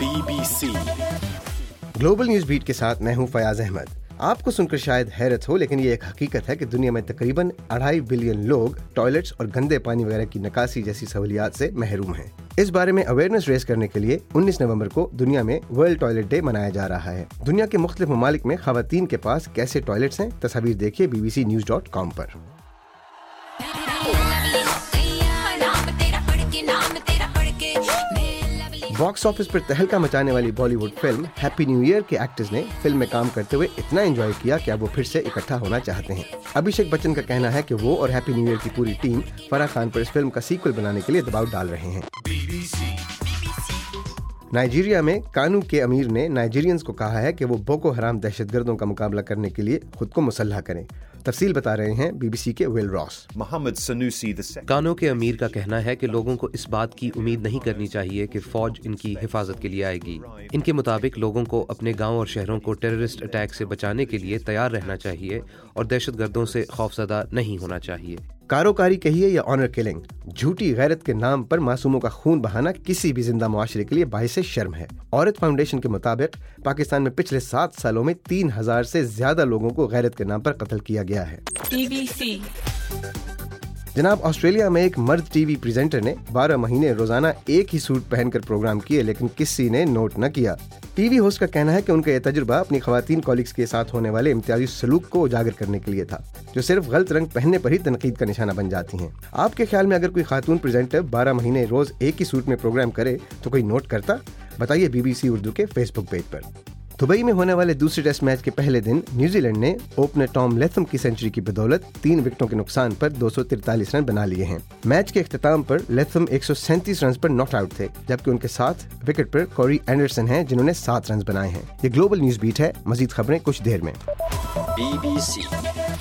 BBC global news beat के साथ मैं हूं फयाज अहमद। आपको सुनकर शायद हैरत हो, लेकिन ये एक हकीकत है कि दुनिया में तकरीबन 2.5 बिलियन लोग टॉयलेट्स और गंदे पानी वगैरह की निकासी जैसी सहूलियात से महरूम हैं। इस बारे में अवेयरनेस रेज करने के लिए 19 नवंबर को दुनिया में वर्ल्ड टॉयलेट डे मनाया जा रहा है। दुनिया के मुख्तलिफ ममालिक में खवातीन के पास कैसे टॉयलेट्स हैं, तस्वीर देखिए bbcnews.com पर। बॉक्स ऑफिस पर तहलका मचाने वाली Bollywood film happy new year के एक्टर्स ने फिल्म में काम करते हुए इतना एंजॉय किया कि अब वो फिर से इकट्ठा होना चाहते हैं। अभिषेक बच्चन का कहना है कि वो और हैप्पी न्यू ईयर की पूरी टीम फराह खान पर इस फिल्म का सीक्वल बनाने के लिए दबाव डाल रहे हैं। नाइजीरिया में कानू के अमीर ने नाइजीरियंस को कहा है कि वो बोको हराम दहशतगर्दों का मुकाबला करने के लिए खुद को मुसल्लह करें। तफसील बता रहे हैं BBC के विल रॉस। मोहम्मद सनूसी कानो के अमीर का कहना है कि लोगों को इस बात की उम्मीद नहीं करनी चाहिए कि फौज इनकी हिफाजत के लिए आएगी। इनके मुताबिक लोगों को अपने गांव और शहरों को टेररिस्ट अटैक से बचाने के लिए तैयार रहना चाहिए और दहशतगर्दों से खौफजदा नहीं होना चाहिए। कारोकारी कहिए या ऑनर किलिंग, झूठी गैरत के नाम पर मासूमों का खून बहाना किसी भी जिंदा मुआशरे के लिए बाइस शर्म है। औरत फाउंडेशन के मुताबिक पाकिस्तान में पिछले 7 सालों में 3000 से ज्यादा लोगों को गैरत के नाम पर कत्ल किया गया है। BBC जनाब, ऑस्ट्रेलिया में एक मर्द टीवी प्रेजेंटर ने 12 महीने रोजाना एक ही सूट पहनकर प्रोग्राम किए, लेकिन किसी ने नोट न किया। टीवी होस्ट का कहना है कि उनका यह तजुर्बा अपनी खवातीन कॉलीग्स के साथ होने वाले इम्तियाजी सलूक को उजागर करने के लिए था, जो सिर्फ गलत रंग पहनने पर ही तनकीद का निशाना बन जाती हैं। आपके ख्याल में अगर कोई खातून प्रेजेंटर 12 महीने रोज एक ही सूट में प्रोग्राम करे तो कोई नोट करता? बताइए BBC उर्दू के फेसबुक पेज पर। दुबई में होने वाले दूसरे टेस्ट मैच के पहले दिन न्यूजीलैंड ने ओपनर टॉम लेथम की सेंचुरी की बदौलत 3 विकेटों के नुकसान पर 243 रन बना लिए हैं। मैच के इख्तिताम पर लेथम 137 रन पर नॉट आउट थे, जबकि उनके साथ विकेट पर कॉरी एंडरसन हैं जिन्होंने 7 रन बनाए हैं। ये ग्लोबल न्यूज़ बीट है। मजीद खबरें कुछ देर में। BBC